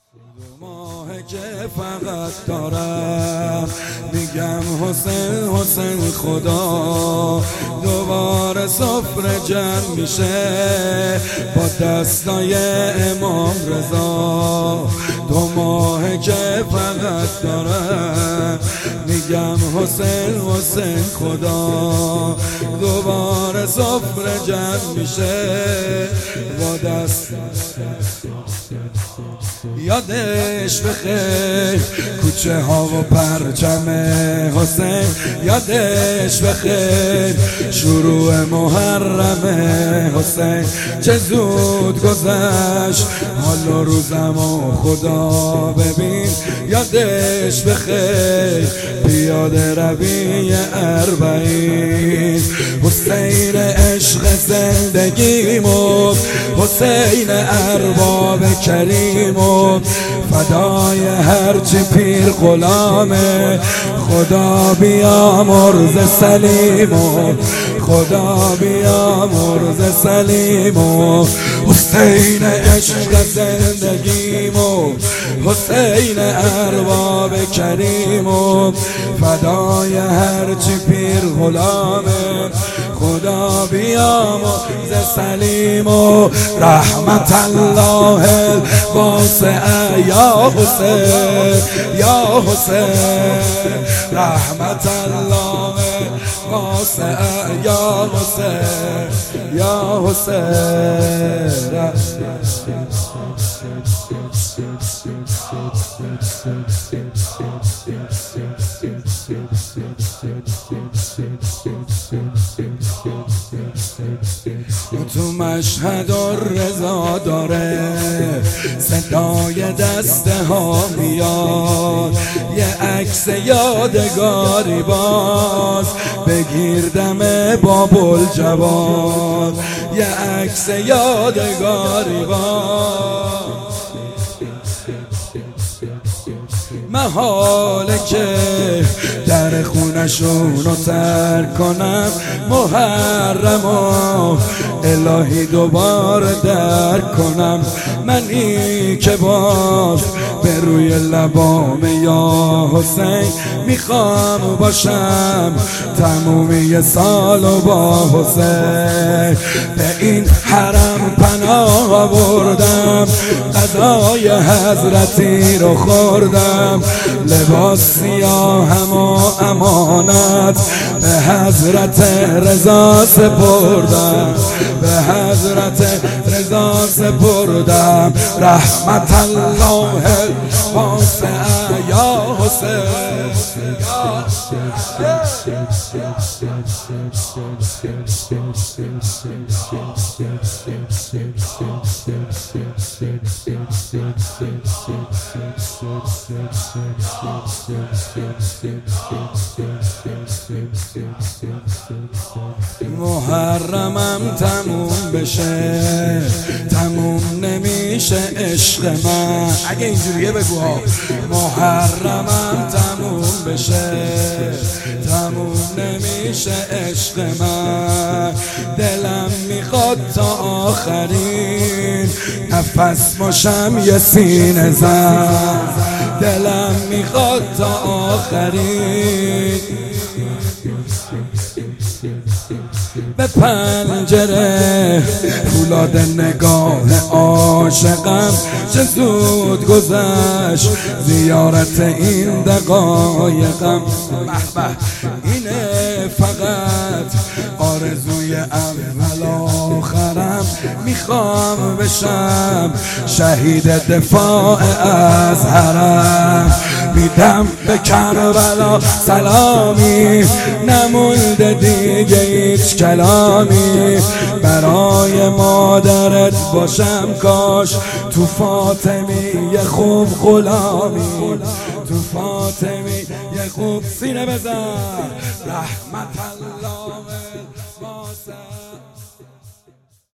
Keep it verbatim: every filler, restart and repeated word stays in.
دو ماهه که فقط دارم میگم حسین حسین خدا دوباره سفره جمع میشه با دستای امام رضا. دو ماهه که فقط دارم میگم حسین حسین خدا دوباره سفره جمع میشه با دست. یادش بخیر کوچه ها و پرچم حسین، یادش بخیر شروع محرم حسین. چه زود گذشت حال و روزم و خدا ببین. یادش بخیر پیاده روی اربعین. حسین عشق زندگیمو، حسین ارباب کریمو، فدای هرچی پیر غلامه. خدا بیامرز سلیمو، خدا بیامرز سلیمو. حسین عشق زندگیمو، حسین ارباب کریمو، فدای هرچی پیر غلامه. خدا بیامرز سلیمو. رحمت الله واسع یا حسین یا حسین. رحمت الله واسع یا حسین یا حسین. تو مشهد و رضا داره صدای دسته ها میاد. یه عکس یادگاری باز بگیردم بابل جواد. یه عکس یادگاری باز محاله که در خونشونو ترک کنم. محرمو الهی دوباره درک کنم. منی که باز به روی لبام یا حسین میخوام باشم تمومی سالو با حسین. به این حرم پناه بردم، غذای حضرتی رو خوردم، لباس سیاهم و امانت به حضرت رضا سپردم، به حضرت رضا سپردم. رحمت الله واسع یا حسین یا محرمم تموم بشه، تموم نمیشه عشق من. اگه اینجوریه بگو ها. محرمم تموم بشه، تموم نمیشه عشق من. دلم میخواد تا آخرین نفس باشم یه سینه زن. دلم میخواد تا آخرین به پنجره فولاد نگاه عاشقم. چه زود گذشت زیارت این دقایقم. به به اینه فقط آرزوی اول آخرم. میخوام بشم شهید دفاع از حرم. میدم به کربلا سلامی، نمونده دیگه هیچ کلامی. برای مادرت باشم کاش تو فاطمی یه خوب غلامی. تو فاطمی یه خوب سینه بزن. رحمت الله واسع